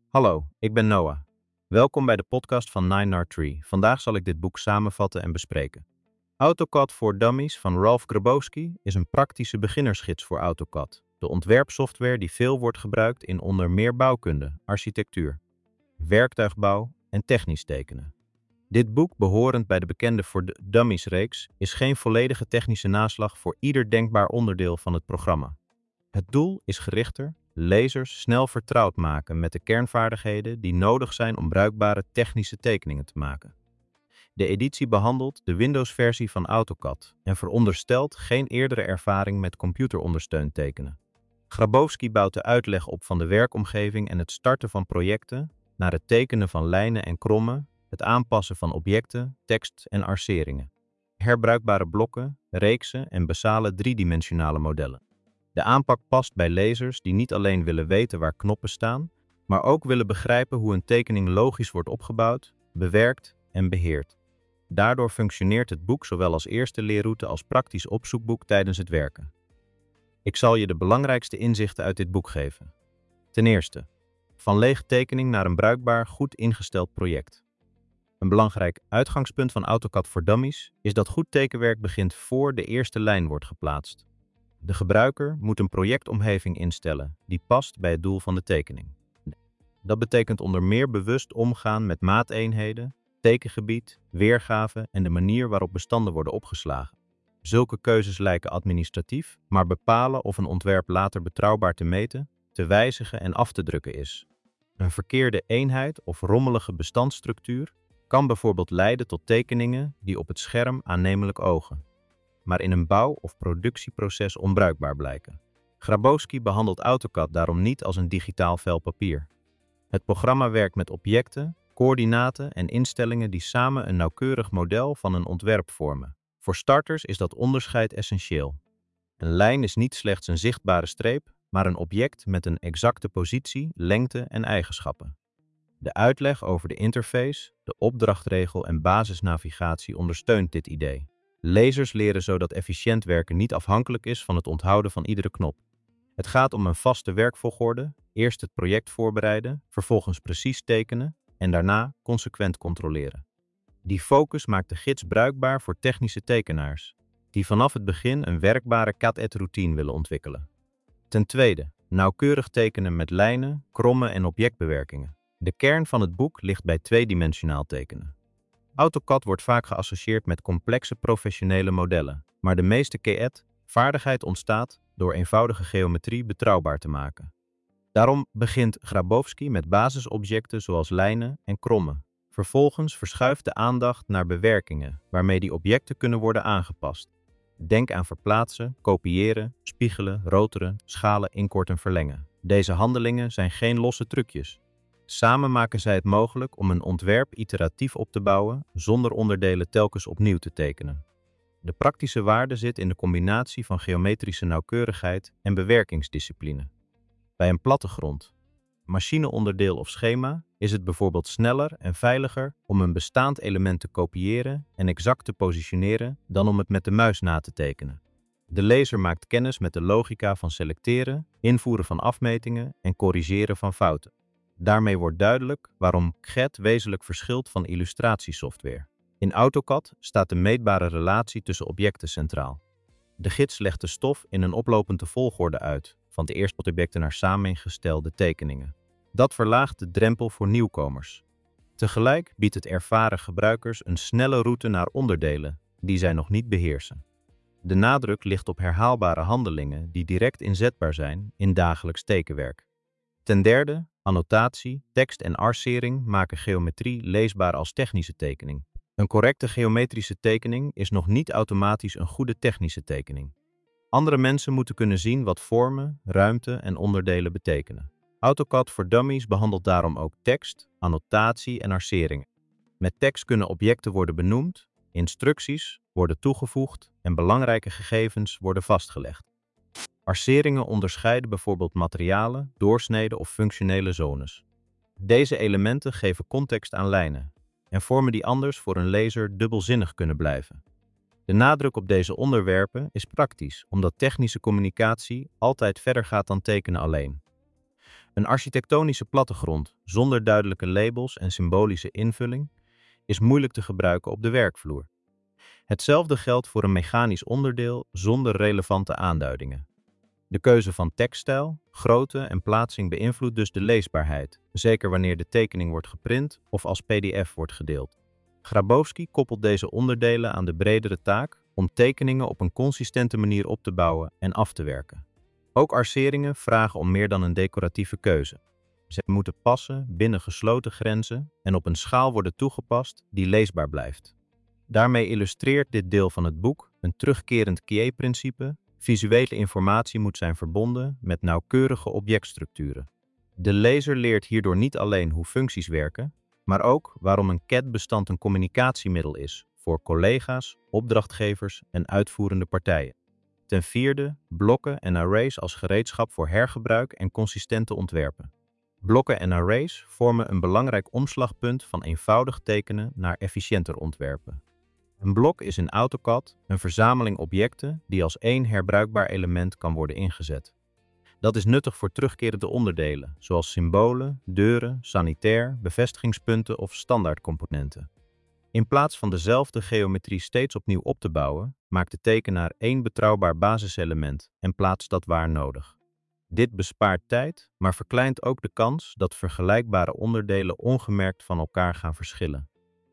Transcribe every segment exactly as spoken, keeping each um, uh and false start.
Hallo, ik ben Noah. Welkom bij de podcast van nine R Tree. Vandaag zal ik dit boek samenvatten en bespreken. AutoCAD voor Dummies van Ralph Grabowski is een praktische beginnersgids voor AutoCAD, de ontwerpsoftware die veel wordt gebruikt in onder meer bouwkunde, architectuur, werktuigbouw en technisch tekenen. Dit boek, behorend bij de bekende voor Dummies-reeks, is geen volledige technische naslag voor ieder denkbaar onderdeel van het programma. Het doel is gerichter, lezers snel vertrouwd maken met de kernvaardigheden die nodig zijn om bruikbare technische tekeningen te maken. De editie behandelt de Windows-versie van AutoCAD en veronderstelt geen eerdere ervaring met computerondersteund tekenen. Grabowski bouwt de uitleg op van de werkomgeving en het starten van projecten naar het tekenen van lijnen en krommen, het aanpassen van objecten, tekst en arceringen, herbruikbare blokken, reeksen en basale driedimensionale modellen. De aanpak past bij lezers die niet alleen willen weten waar knoppen staan, maar ook willen begrijpen hoe een tekening logisch wordt opgebouwd, bewerkt en beheerd. Daardoor functioneert het boek zowel als eerste leerroute als praktisch opzoekboek tijdens het werken. Ik zal je de belangrijkste inzichten uit dit boek geven. Ten eerste, van lege tekening naar een bruikbaar, goed ingesteld project. Een belangrijk uitgangspunt van AutoCAD voor Dummies is dat goed tekenwerk begint voor de eerste lijn wordt geplaatst. De gebruiker moet een projectomgeving instellen die past bij het doel van de tekening. Dat betekent onder meer bewust omgaan met maateenheden, tekengebied, weergave en de manier waarop bestanden worden opgeslagen. Zulke keuzes lijken administratief, maar bepalen of een ontwerp later betrouwbaar te meten, te wijzigen en af te drukken is. Een verkeerde eenheid of rommelige bestandsstructuur kan bijvoorbeeld leiden tot tekeningen die op het scherm aannemelijk ogen, maar in een bouw- of productieproces onbruikbaar blijken. Grabowski behandelt AutoCAD daarom niet als een digitaal vel papier. Het programma werkt met objecten, coördinaten en instellingen die samen een nauwkeurig model van een ontwerp vormen. Voor starters is dat onderscheid essentieel. Een lijn is niet slechts een zichtbare streep, maar een object met een exacte positie, lengte en eigenschappen. De uitleg over de interface, de opdrachtregel en basisnavigatie ondersteunt dit idee. Lezers leren zo dat efficiënt werken niet afhankelijk is van het onthouden van iedere knop. Het gaat om een vaste werkvolgorde, eerst het project voorbereiden, vervolgens precies tekenen en daarna consequent controleren. Die focus maakt de gids bruikbaar voor technische tekenaars, die vanaf het begin een werkbare C A D-routine willen ontwikkelen. Ten tweede, nauwkeurig tekenen met lijnen, krommen en objectbewerkingen. De kern van het boek ligt bij tweedimensionaal tekenen. AutoCAD wordt vaak geassocieerd met complexe professionele modellen, maar de meeste C A D-vaardigheid ontstaat door eenvoudige geometrie betrouwbaar te maken. Daarom begint Grabowski met basisobjecten zoals lijnen en krommen. Vervolgens verschuift de aandacht naar bewerkingen, waarmee die objecten kunnen worden aangepast. Denk aan verplaatsen, kopiëren, spiegelen, roteren, schalen, inkorten en verlengen. Deze handelingen zijn geen losse trucjes. Samen maken zij het mogelijk om een ontwerp iteratief op te bouwen zonder onderdelen telkens opnieuw te tekenen. De praktische waarde zit in de combinatie van geometrische nauwkeurigheid en bewerkingsdiscipline. Bij een plattegrond, machineonderdeel of schema is het bijvoorbeeld sneller en veiliger om een bestaand element te kopiëren en exact te positioneren dan om het met de muis na te tekenen. De lezer maakt kennis met de logica van selecteren, invoeren van afmetingen en corrigeren van fouten. Daarmee wordt duidelijk waarom C A D wezenlijk verschilt van illustratiesoftware. In AutoCAD staat de meetbare relatie tussen objecten centraal. De gids legt de stof in een oplopende volgorde uit, van de eerste objecten naar samengestelde tekeningen. Dat verlaagt de drempel voor nieuwkomers. Tegelijk biedt het ervaren gebruikers een snelle route naar onderdelen die zij nog niet beheersen. De nadruk ligt op herhaalbare handelingen die direct inzetbaar zijn in dagelijks tekenwerk. Ten derde, annotatie, tekst en arcering maken geometrie leesbaar als technische tekening. Een correcte geometrische tekening is nog niet automatisch een goede technische tekening. Andere mensen moeten kunnen zien wat vormen, ruimte en onderdelen betekenen. AutoCAD voor Dummies behandelt daarom ook tekst, annotatie en arceringen. Met tekst kunnen objecten worden benoemd, instructies worden toegevoegd en belangrijke gegevens worden vastgelegd. Arceringen onderscheiden bijvoorbeeld materialen, doorsneden of functionele zones. Deze elementen geven context aan lijnen en vormen die anders voor een lezer dubbelzinnig kunnen blijven. De nadruk op deze onderwerpen is praktisch, omdat technische communicatie altijd verder gaat dan tekenen alleen. Een architectonische plattegrond zonder duidelijke labels en symbolische invulling is moeilijk te gebruiken op de werkvloer. Hetzelfde geldt voor een mechanisch onderdeel zonder relevante aanduidingen. De keuze van tekststijl, grootte en plaatsing beïnvloedt dus de leesbaarheid, zeker wanneer de tekening wordt geprint of als P D F wordt gedeeld. Grabowski koppelt deze onderdelen aan de bredere taak om tekeningen op een consistente manier op te bouwen en af te werken. Ook arceringen vragen om meer dan een decoratieve keuze. Ze moeten passen binnen gesloten grenzen en op een schaal worden toegepast die leesbaar blijft. Daarmee illustreert dit deel van het boek een terugkerend Quié-principe. Visuele informatie moet zijn verbonden met nauwkeurige objectstructuren. De lezer leert hierdoor niet alleen hoe functies werken, maar ook waarom een C A D-bestand een communicatiemiddel is voor collega's, opdrachtgevers en uitvoerende partijen. Ten vierde, blokken en arrays als gereedschap voor hergebruik en consistente ontwerpen. Blokken en arrays vormen een belangrijk omslagpunt van eenvoudig tekenen naar efficiënter ontwerpen. Een blok is in AutoCAD een verzameling objecten die als één herbruikbaar element kan worden ingezet. Dat is nuttig voor terugkerende onderdelen, zoals symbolen, deuren, sanitair, bevestigingspunten of standaardcomponenten. In plaats van dezelfde geometrie steeds opnieuw op te bouwen, maakt de tekenaar één betrouwbaar basiselement en plaatst dat waar nodig. Dit bespaart tijd, maar verkleint ook de kans dat vergelijkbare onderdelen ongemerkt van elkaar gaan verschillen.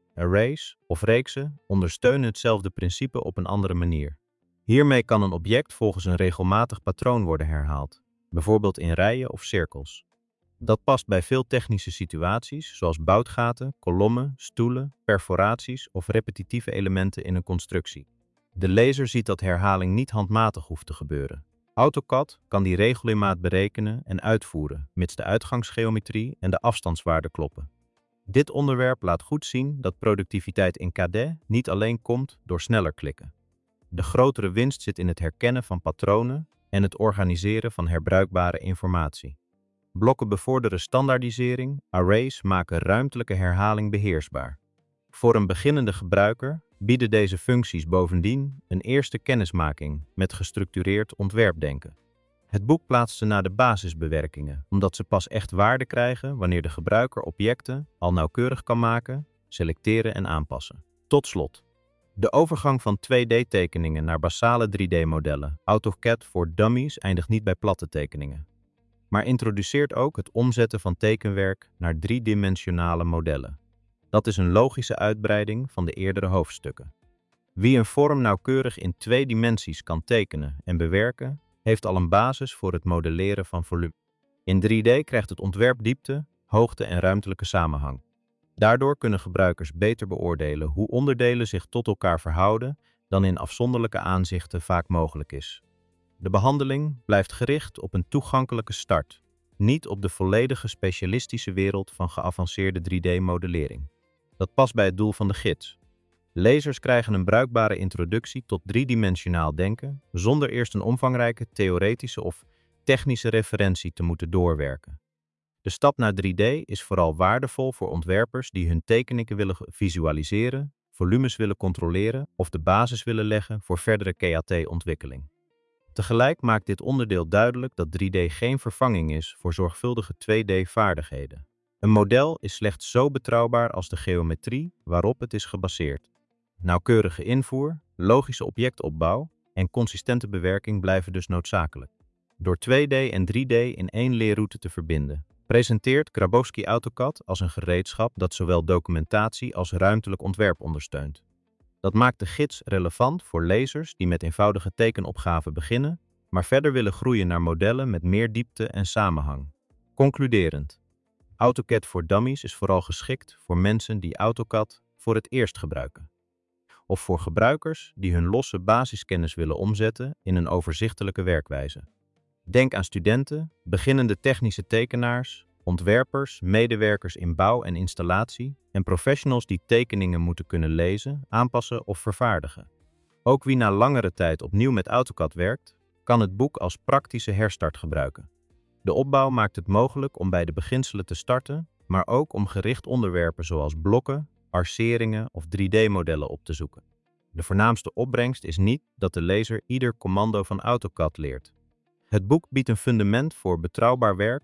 Arrays of reeksen ondersteunen hetzelfde principe op een andere manier. Hiermee kan een object volgens een regelmatig patroon worden herhaald, bijvoorbeeld in rijen of cirkels. Dat past bij veel technische situaties, zoals boutgaten, kolommen, stoelen, perforaties of repetitieve elementen in een constructie. De lezer ziet dat herhaling niet handmatig hoeft te gebeuren. AutoCAD kan die regelmaat berekenen en uitvoeren, mits de uitgangsgeometrie en de afstandswaarden kloppen. Dit onderwerp laat goed zien dat productiviteit in C A D niet alleen komt door sneller klikken. De grotere winst zit in het herkennen van patronen en het organiseren van herbruikbare informatie. Blokken bevorderen standaardisering, arrays maken ruimtelijke herhaling beheersbaar. Voor een beginnende gebruiker bieden deze functies bovendien een eerste kennismaking met gestructureerd ontwerpdenken. Het boek plaatst ze naar de basisbewerkingen, omdat ze pas echt waarde krijgen wanneer de gebruiker objecten al nauwkeurig kan maken, selecteren en aanpassen. Tot slot. De overgang van twee D-tekeningen naar basale drie D-modellen, AutoCAD voor Dummies, eindigt niet bij platte tekeningen, maar introduceert ook het omzetten van tekenwerk naar driedimensionale modellen. Dat is een logische uitbreiding van de eerdere hoofdstukken. Wie een vorm nauwkeurig in twee dimensies kan tekenen en bewerken, heeft al een basis voor het modelleren van volume. In drie D krijgt het ontwerp diepte, hoogte en ruimtelijke samenhang. Daardoor kunnen gebruikers beter beoordelen hoe onderdelen zich tot elkaar verhouden dan in afzonderlijke aanzichten vaak mogelijk is. De behandeling blijft gericht op een toegankelijke start, niet op de volledige specialistische wereld van geavanceerde drie D-modellering. Dat past bij het doel van de gids. Lezers krijgen een bruikbare introductie tot driedimensionaal denken, zonder eerst een omvangrijke theoretische of technische referentie te moeten doorwerken. De stap naar drie D is vooral waardevol voor ontwerpers die hun tekeningen willen visualiseren, volumes willen controleren of de basis willen leggen voor verdere C A D-ontwikkeling. Tegelijk maakt dit onderdeel duidelijk dat drie D geen vervanging is voor zorgvuldige twee D-vaardigheden. Een model is slechts zo betrouwbaar als de geometrie waarop het is gebaseerd. Nauwkeurige invoer, logische objectopbouw en consistente bewerking blijven dus noodzakelijk. Door twee D en drie D in één leerroute te verbinden, presenteert Grabowski AutoCAD als een gereedschap dat zowel documentatie als ruimtelijk ontwerp ondersteunt. Dat maakt de gids relevant voor lezers die met eenvoudige tekenopgaven beginnen, maar verder willen groeien naar modellen met meer diepte en samenhang. Concluderend. AutoCAD voor Dummies is vooral geschikt voor mensen die AutoCAD voor het eerst gebruiken. Of voor gebruikers die hun losse basiskennis willen omzetten in een overzichtelijke werkwijze. Denk aan studenten, beginnende technische tekenaars, ontwerpers, medewerkers in bouw en installatie en professionals die tekeningen moeten kunnen lezen, aanpassen of vervaardigen. Ook wie na langere tijd opnieuw met AutoCAD werkt, kan het boek als praktische herstart gebruiken. De opbouw maakt het mogelijk om bij de beginselen te starten, maar ook om gericht onderwerpen zoals blokken, arceringen of drie D-modellen op te zoeken. De voornaamste opbrengst is niet dat de lezer ieder commando van AutoCAD leert. Het boek biedt een fundament voor betrouwbaar werk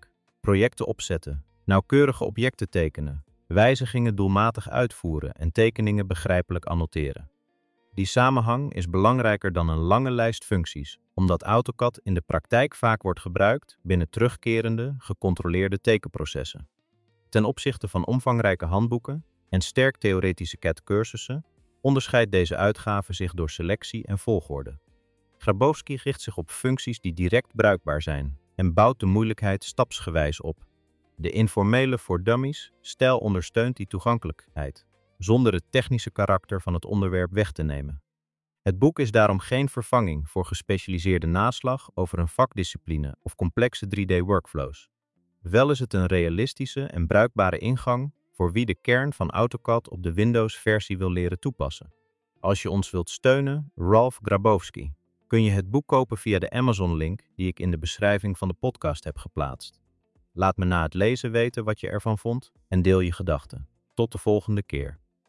projecten opzetten, nauwkeurige objecten tekenen, wijzigingen doelmatig uitvoeren en tekeningen begrijpelijk annoteren. Die samenhang is belangrijker dan een lange lijst functies, omdat AutoCAD in de praktijk vaak wordt gebruikt binnen terugkerende, gecontroleerde tekenprocessen. Ten opzichte van omvangrijke handboeken en sterk theoretische C A D-cursussen onderscheidt deze uitgave zich door selectie en volgorde. Grabowski richt zich op functies die direct bruikbaar zijn en bouwt de moeilijkheid stapsgewijs op. De informele voor dummies stijl ondersteunt die toegankelijkheid, zonder het technische karakter van het onderwerp weg te nemen. Het boek is daarom geen vervanging voor gespecialiseerde naslag over een vakdiscipline of complexe drie D-workflows. Wel is het een realistische en bruikbare ingang voor wie de kern van AutoCAD op de Windows-versie wil leren toepassen. Als je ons wilt steunen, Ralph Grabowski, kun je het boek kopen via de Amazon-link die ik in de beschrijving van de podcast heb geplaatst. Laat me na het lezen weten wat je ervan vond en deel je gedachten. Tot de volgende keer.